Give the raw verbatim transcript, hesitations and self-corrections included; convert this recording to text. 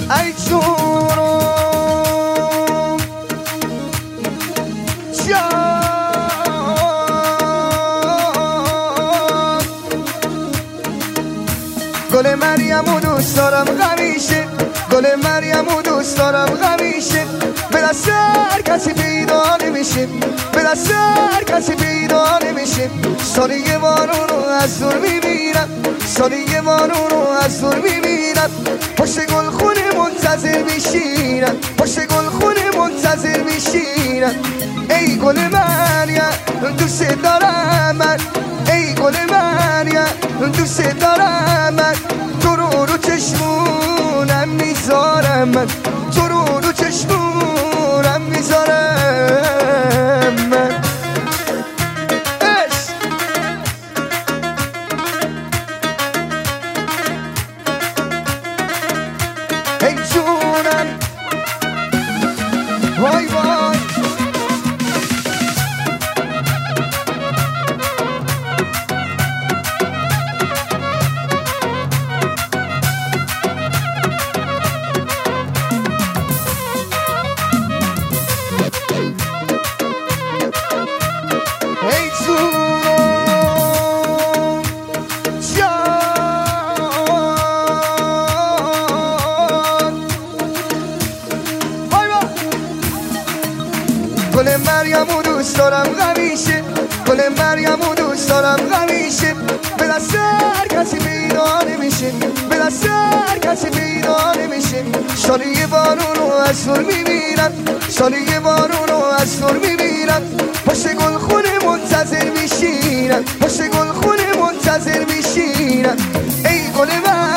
ای جونم جان گل مریم دوست دارم همیشه گل مریم دوست دارم همیشه به دست هر کسی پیدا نمیشه به دست هر کسی پیدا نمیشه سالی یه بارون رو از دور میبینم سالی یه بارون رو از دور میبینم پشت گل خونه منتظر میشینم پشت گل خونه منتظر میشینم ای گل مریم دوست دارم من ای گل مریم دوست دارم من تو رو رو چشمونم میذارم من تو رو رو چشمونم میذارم من ای جونم وای وای ای جونم جان وای وای گل مریم دوست دارم همیشه گل مریم دوست دارم همیشه به دست هر کسی پیدا نمیشه به دست هر کسی پیدا نمیشه سالی یه بارون رو از دور میبینم سالی یه بارون رو از دور میبینم پشت گل خونه منتظر میشینم پشت گل خونه منتظر میشینم ای گل مریم